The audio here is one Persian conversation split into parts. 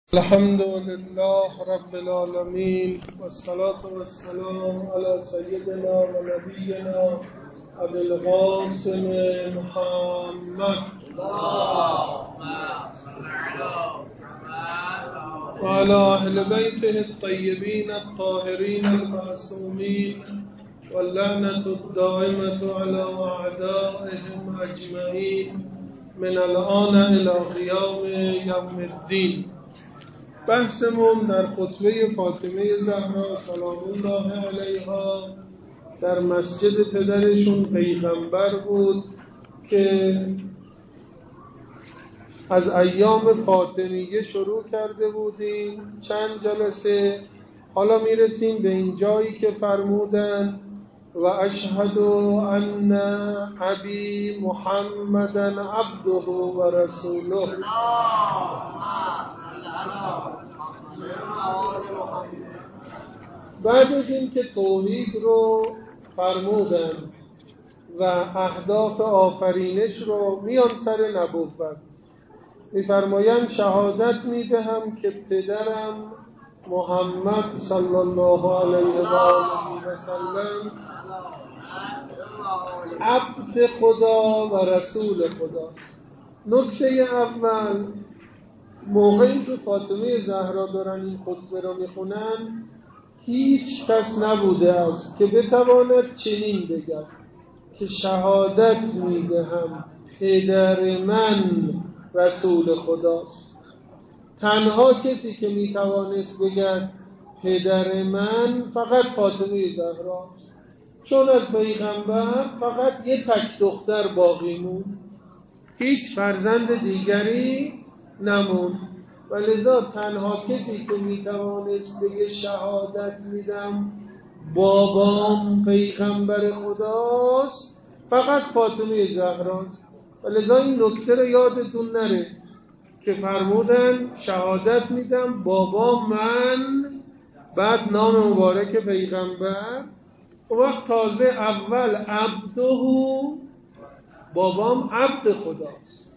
الحمد لله رب العالمين والصلاة والسلام على سيدنا ونبينا أبي القاسم محمد وعلى أهل بيته الطيبين الطاهرين المعصومين واللعنة الدائمة على أعدائهم أجمعين من الآن إلى قيام يوم الدين. بحثمون در خطبه فاطمه زهرا سلام الله علیها در مسجد پدرشون پیغمبر بود که از ایام فاطمیه شروع کرده بودیم چند جلسه. حالا میرسیم به این جایی که فرمودن و اشهد ان ابی محمدا عبده و رسوله. بعد از این که توحید رو فرمودن و اهداف آفرینش رو میان سر نبوت، میفرمایند شهادت میدهم که پدرم محمد صلی الله علیه و آله و سلم عبد خدا و رسول خدا. نکته اول، موقعی که فاطمه زهرا دارن این خطبه رو میخونن هیچ کس نبوده است که بتواند چنین بگه که شهادت میدهم پدر من رسول خداست. تنها کسی که میتوانست بگه پدر من فقط فاطمه زهراست، چون از پیغمبر فقط یه تک دختر باقی موند، هیچ فرزند دیگری نموند و لذا تنها کسی که میتوانست بگه شهادت میدم بابام پیغمبر خداست فقط فاطمه زهراست. و لذا این نکته رو یادتون نره که فرمودن شهادت میدم بابام من، بعد نام مبارک پیغمبر، و وقت تازه اول عبده، بابام عبد خداست.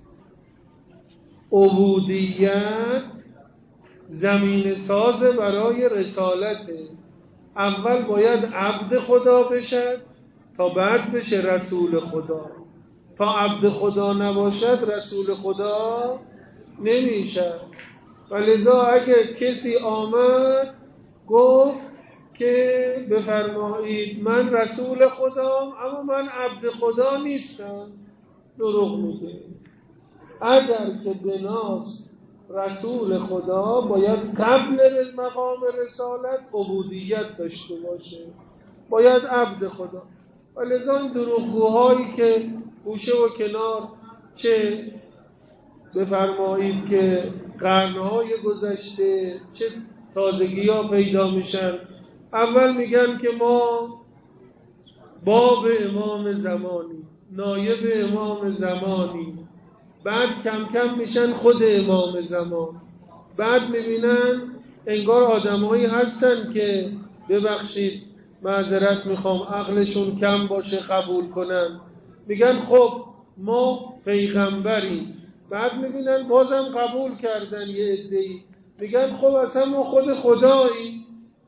عبودیت زمین ساز برای رسالته. اول باید عبد خدا بشد تا بعد بشه رسول خدا. تا عبد خدا نباشد رسول خدا نمیشه. و لذا اگه کسی آمد گفت که بفرمایید من رسول خدام اما من عبد خدا نیستم، دروغ میگه. اگر که بناست رسول خدا باید قبل از مقام رسالت عبودیت داشته باشه، باید عبد خدا. و لذا این دروغگوهایی که گوشه و کنار چه بفرمایید که قرنهای گذشته چه تازگی ها پیدا میشن، اول میگن که ما باب امام زمانی، نایب امام زمانی، بعد کم کم میشن خود امام زمان. بعد میبینن انگار آدمایی هستن که ببخشید معذرت میخوام عقلشون کم باشه قبول کنن، میگن خب ما پیغمبریم. بعد میبینن بازم قبول کردن یه عده‌ای، میگن خب اصلا ما خود خداییم.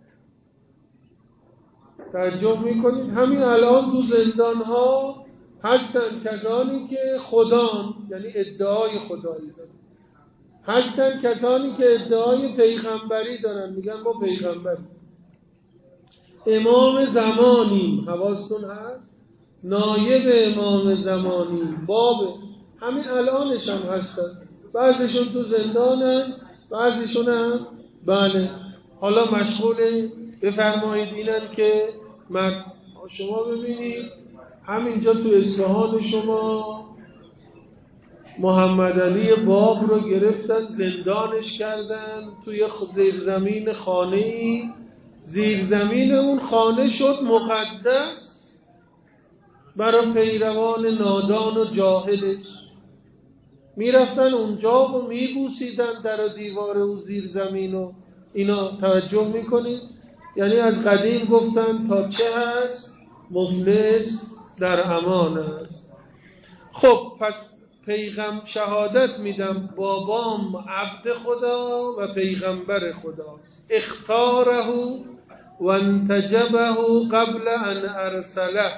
تعجب میکنید همین الان تو زندان ها هستن کسانی که خدان، یعنی ادعای خدایی دارن، هستن کسانی که ادعای پیغمبری دارن، میگن ما پیغمبریم، امام زمانیم، حواستون هست، نایب امام زمانیم، باب، همین الانش هم هستن. بعضیشون تو زندانن، بعضیشون هم بله حالا مشغول بفرمایید اینن که شما ببینید همینجا تو اصفهان شما محمد علی باب رو گرفتن زندانش کردن توی زیرزمین خانه‌ای. زیرزمین اون خانه شد مقدس برای پیروان نادان و جاهلش. میرفتن اونجا و میبوسیدن در دیوار اون زیرزمین و اینا. توجه میکنید؟ یعنی از قدیم گفتن تا چه هست مفلس در امان است. خب پس شهادت میدم بابام عبد خدا و پیغمبر خداست. اختاره و انتجبه قبل ان ارسله.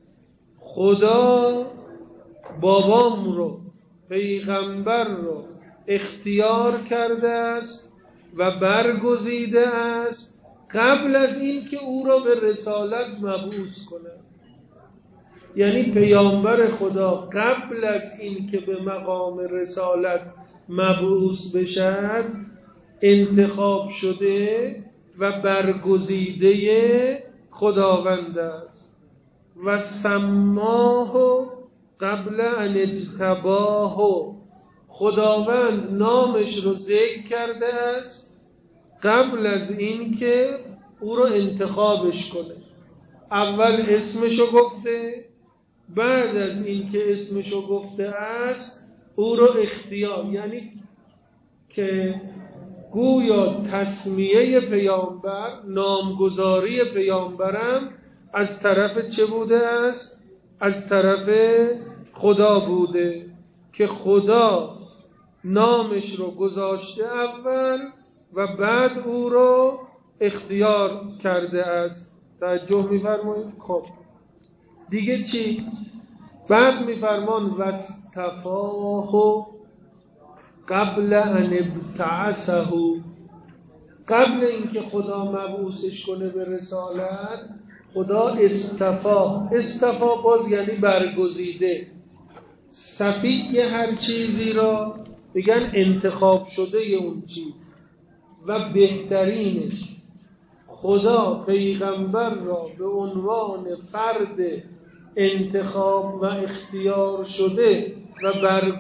خدا بابام رو، پیغمبر رو اختیار کرده است و برگزیده است قبل از این که او را به رسالت مبعوث کنه. یعنی پیامبر خدا قبل از این که به مقام رسالت مبعوث بشد انتخاب شده و برگزیده خداوند است. و سماه قبل ان اجتباه. خداوند نامش رو ذکر کرده است قبل از این که او رو انتخابش کنه. اول اسمشو گفته، بعد از این که اسمشو گفته است او رو اختیار، یعنی که گویا تسمیه پیامبر، نامگذاری پیامبرم از طرف چه بوده است؟ از طرف خدا بوده که خدا نامش رو گذاشته اول و بعد او رو اختیار کرده است. توجه می‌فرمایید؟ خب دیگه چی؟ بعد می‌فرمان واصطفاه قبل ان ابتعثه. قبل اینکه خدا مبعوثش کنه به رسالت، خدا استفا باز یعنی برگزیده. صفی هر چیزی را بگن انتخاب شده اون چیز و بهترینش. خدا پیغمبر را به عنوان فرد انتخاب و اختیار شده و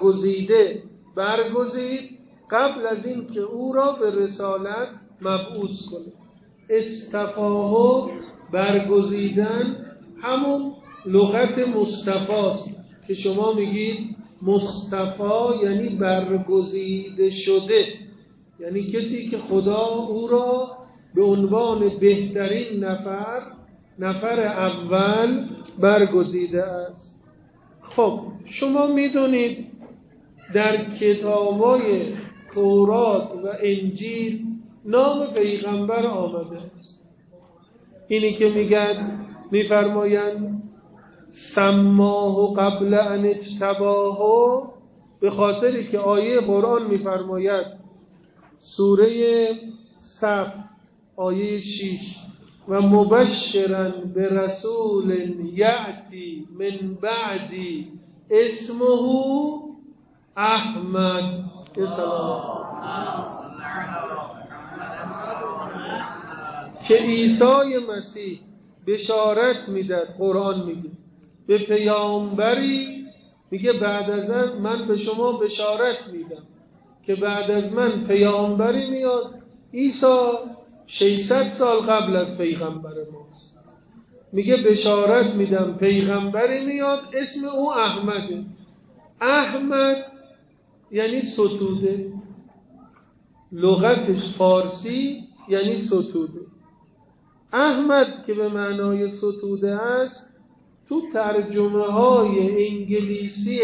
برگزید قبل از این که او را به رسالت مبعوث کنه. استفاه برگزیدن همون لغت مصطفاست که شما میگید مصطفی یعنی برگزیده شده، یعنی کسی که خدا او را به عنوان بهترین نفر اول برگزیده است. خب شما میدونید در کتابای تورات و انجیل نام پیغمبر آمده است. اینی که میفرمایند سماه قبل ان اجتباه، به خاطری که آیه قرآن میفرماید سوره صف آیه 6 و مبشرا برسول یأتی من بعدی اسمه احمد. که عیسی مسیح بشارت میداد، قرآن میگه به پیامبری، میگه بعد از من به شما بشارت میدم که بعد از من پیامبری میاد. عیسی 600 سال قبل از پیغمبر ماست. میگه بشارت میدم پیغمبری میاد اسم او احمده. احمد یعنی ستوده، لغتش فارسی یعنی ستوده. احمد که به معنای ستوده است تو ترجمه های انگلیسی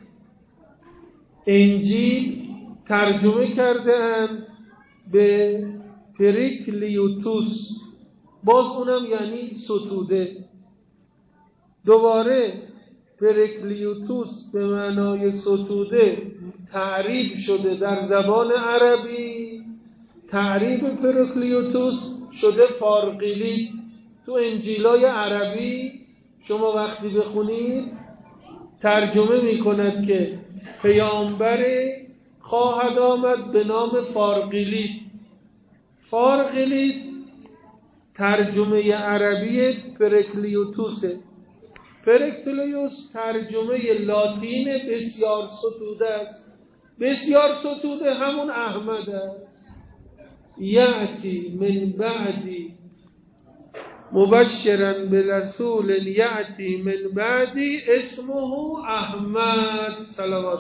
انجیل ترجمه کرده‌اند به پریکلیوتوس، باز اونم یعنی ستوده. دوباره پریکلیوتوس به معنای ستوده تعریب شده در زبان عربی. تعریب پریکلیوتوس شده فارقلیت. تو انجیلای عربی شما وقتی بخونید ترجمه میکند که پیامبر خواهد آمد به نام فارقلیت. فارقلیت ترجمه عربی پریکلیوتوسه. پریکلیوس ترجمه لاتین بسیار ستوده است. بسیار ستوده همون احمد است. یأتی من بعدی مبشرا برسول یأتی من بعدی اسمه احمد. صلوات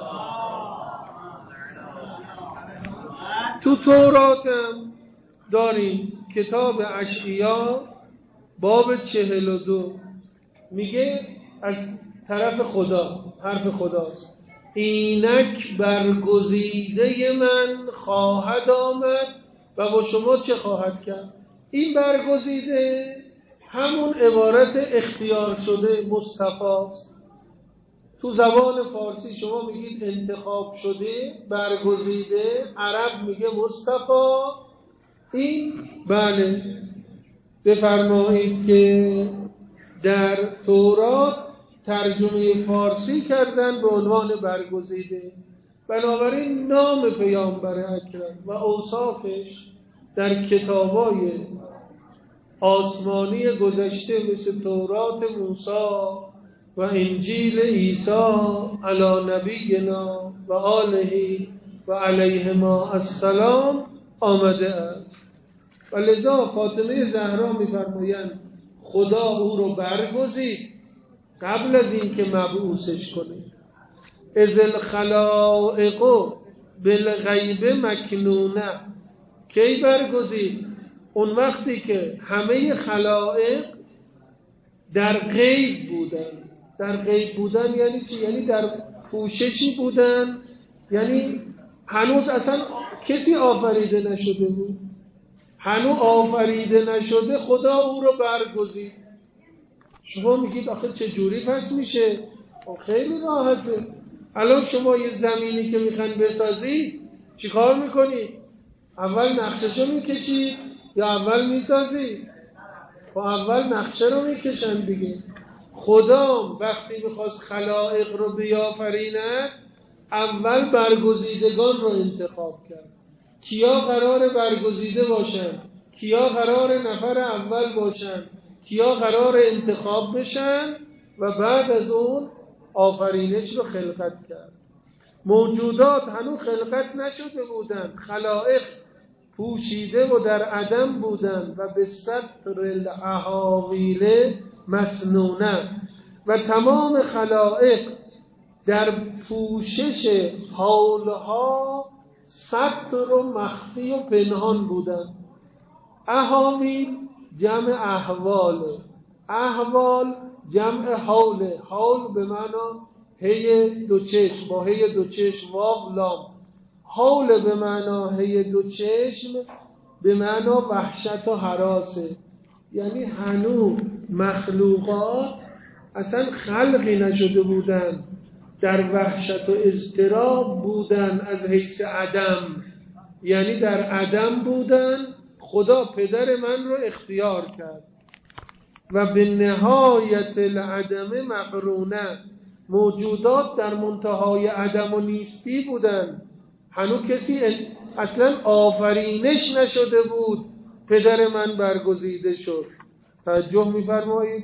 تو توراتم داریم کتاب اشعیا باب 42 میگه از طرف خدا، حرف خداست، اینک برگزیده من خواهد آمد و با شما چه خواهد کرد. این برگزیده همون عبارت اختیار شده مصطفاست. تو زبان فارسی شما میگید انتخاب شده، برگزیده، عرب میگه مصطفی. این بله بفرمایید که در تورات ترجمه فارسی کردن به عنوان برگزیده. بنابراین نام پیامبر اکرم و اوصافش در کتابای آسمانی گذشته مثل تورات موسی و انجیل عیسی علی نبینا و آله و علیهما السلام آمده است. و لذا فاطمه زهرا می‌فرمایند خدا او رو برگزید قبل از این که مبعوثش کنه. اذ الخلائق بالغیب مکنونه. کی برگزید؟ اون وقتی که همه خلائق در غیب بودن. در غیب بودن یعنی چی؟ یعنی در پوششی بودن، یعنی هنوز اصلا کسی آفریده نشده بود، هنوز آفریده نشده خدا او رو برگزید. شما میگید آخه چه جوری پس میشه؟ خیلی راحته. الان شما یه زمینی که میخواین بسازید چیکار میکنید؟ اول نقشه‌شو میکشید یا اول میسازید؟ و اول نقشه رو میکشن دیگه. خدا وقتی میخواست خلائق رو بیافریند اول برگزیدگان رو انتخاب کرد. کیا قرار برگزیده باشن؟ کیا قرار نفر اول باشن؟ کیا قرار انتخاب بشن؟ و بعد از اون آفرینش رو خلقت کرد. موجودات هنوز خلقت نشده بودن، خلائق پوشیده و در عدم بودن و به ستر الاحاویل مسنونه و تمام خلائق در پوشش حالها ستر و مخفی و پنهان بودن. احاویل جمع احوال، احوال جمع حال، حال به معنی هی دو چشم با هی دو چشم واو لام، حال به معنی هی دو چشم به معنی وحشت و هراسه. یعنی هنوز مخلوقات اصلا خلقی نشده بودن، در وحشت و اضطراب بودن از حیث عدم، یعنی در عدم بودن. خدا پدر من رو اختیار کرد و به نهایت العدم مقرونه. موجودات در منتهای عدم و نیستی بودن، هنوز کسی اصلا آفرینش نشده بود، پدر من برگزیده شد. توجه می‌فرمایید؟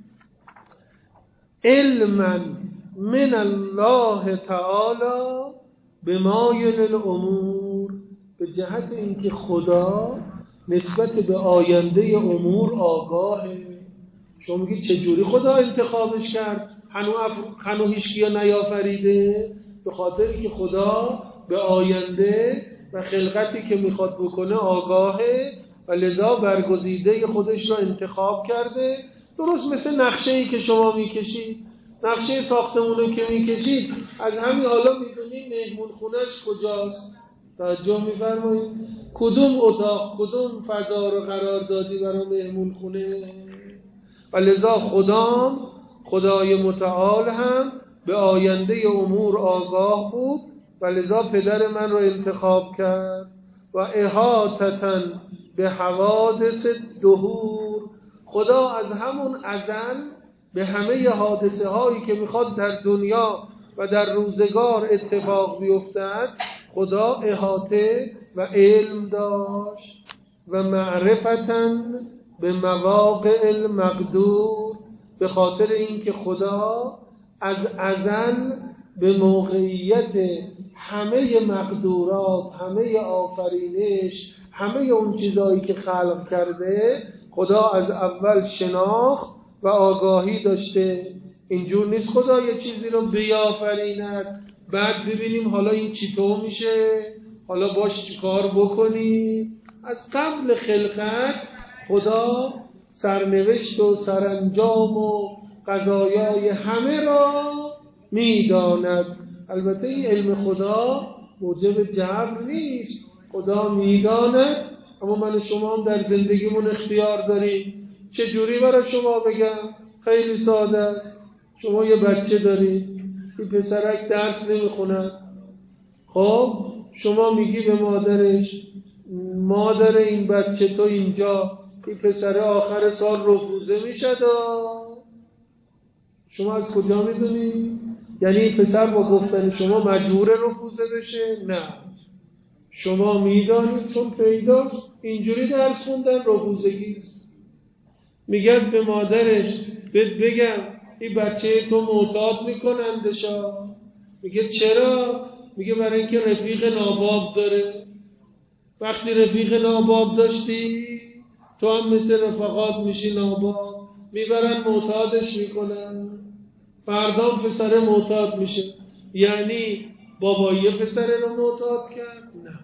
علما من الله تعالی بما یلی الامور، به جهت اینکه خدا نسبت به آینده امور آگاهه. شما میگید چجوری خدا انتخابش کرد؟ هنوز هیچکیو نیافریده. به خاطری که خدا به آینده و خلقتی که میخواد بکنه آگاهه و لذا برگزیده خودش را انتخاب کرده. درست مثل نقشه‌ای که شما میکشید، نقشه ساختمونو که میکشید از همین حالا میدونید مهمون خونه‌اش کجاست. توجه می‌فرمایید؟ کدوم اتاق کدوم فضا رو قرار دادی برای مهمون خونه. و لذا خدای متعال هم به آینده امور آگاه بود و لذا پدر من رو انتخاب کرد. و احاطةً به حوادث دهور، خدا از همون ازل به همه حادثه هایی که میخواد در دنیا و در روزگار اتفاق بیفتد خدا احاطه و علم داشت. و معرفتاً به مواقع المقدور، به خاطر اینکه خدا از ازل به موقعیت همه مقدورات، همه آفرینش، همه اون چیزایی که خلق کرده خدا از اول شناخت و آگاهی داشته. اینجور نیست خدا یه چیزی رو بیافریند بعد ببینیم حالا این چطور میشه، حالا باش چیکار بکنیم. از قبل خلقت خدا سرنوشت و سرانجام و قضایای همه را میداند. البته این علم خدا موجب جبر نیست، خدا میدانه، اما من شما هم در زندگیمون اختیار داریم. چه جوری برای شما بگم؟ خیلی ساده است. شما یه بچه دارید، این پسرک درس نمیخونه، خب شما میگی به مادرش مادر این بچه تو اینجا این پسر آخر سال رفوزه میشد. شما از کجا میدونی؟ یعنی این پسر با گفتن شما مجبور رفوزه بشه؟ نه، شما میدانید چون پیداست، اینجوری درس خوندن رفوزگیست. میگن به مادرش بگم این بچه تو معتاد میکنندشا. میگه چرا؟ میگه برای اینکه رفیق ناباب داره. وقتی رفیق ناباب داشتی تو هم مثل رفقات میشی ناباب، میبرن معتادش میکنن، فردا پسر معتاد میشه. یعنی بابایی پسر رو معتاد کرد؟ نه،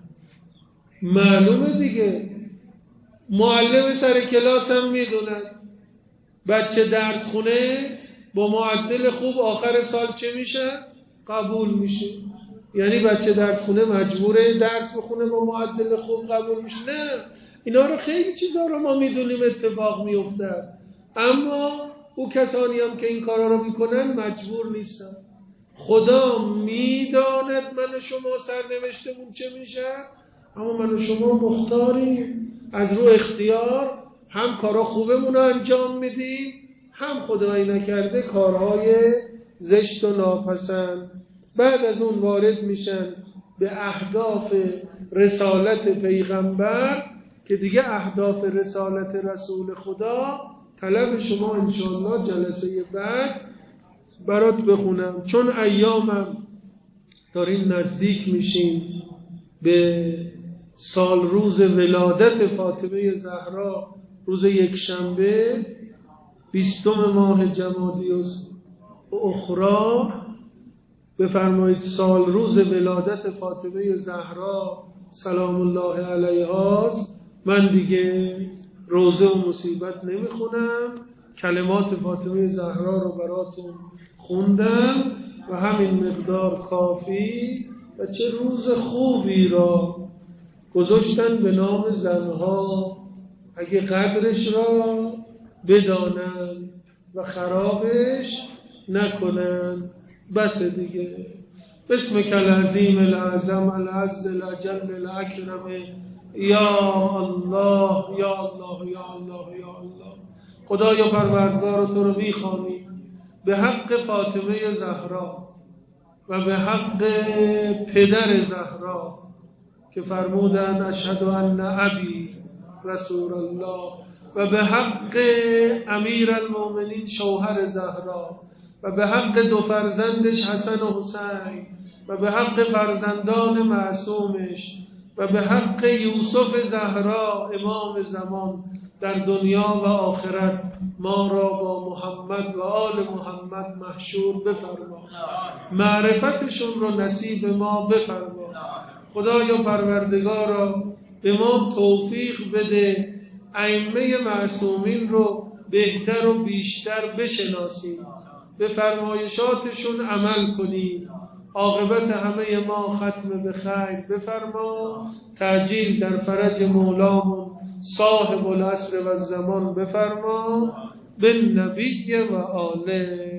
معلومه دیگه. معلم سر کلاس هم میدونن بچه درس خونه با معدل خوب آخر سال چه میشه؟ قبول میشه. یعنی بچه درس خونه مجبوره درس بخونه با معدل خوب قبول میشه؟ نه، اینا رو خیلی چیزا رو ما میدونیم اتفاق میفته، اما او کسانی هم که این کارا رو میکنن مجبور نیستن. خدا میداند من و شما سرنوشتمون چه میشه، اما من و شما مختاریم از رو اختیار، هم کارا خوبمون رو انجام میدیم، هم خدایی نکرده کارهای زشت و ناپسند. بعد از اون وارد میشن به اهداف رسالت پیغمبر که دیگه اهداف رسالت رسول خدا طلب شما انشاءالله جلسه بعد برات بخونم، چون ایامم دارین نزدیک میشین به سال روز ولادت فاطمه زهرا، روز یکشنبه 20 ماه جمادی الاخری. بفرمایید سال روز ولادت فاطمه زهرا سلام الله علیها. من دیگه روزه و مصیبت نمیخونم، کلمات فاطمه زهرا رو براتون خوندم و همین مقدار کافی. و چه روز خوبی را گذاشتن به نام زنها، اگه قدرش را بدانن و خرابش نکنن. بس دیگه. بسمک العظیم العظم العز الاجل الاکرم یا الله یا الله یا الله یا الله. خدایا پروردگار تو رو میخوانیم به حق فاطمه زهرا و به حق پدر زهرا که فرمودن اشهد ان ابی رسول الله، و به حق امیر المؤمنین شوهر زهرا، و به حق دو فرزندش حسن و حسین، و به حق فرزندان معصومش، و به حق یوسف زهرا امام زمان در دنیا و آخرت ما را با محمد و آل محمد محشور بفرما، معرفتشون رو نصیب ما بفرما. خدایا پروردگارا به ما توفیق بده ائمه معصومین رو بهتر و بیشتر بشناسیم، به فرمایشاتشون عمل کنیم، عاقبت همه ما ختم به خیر بفرما. تعجیل در فرج مولامون صاحب العصر و الزمان بفرما. بالنبی و آله.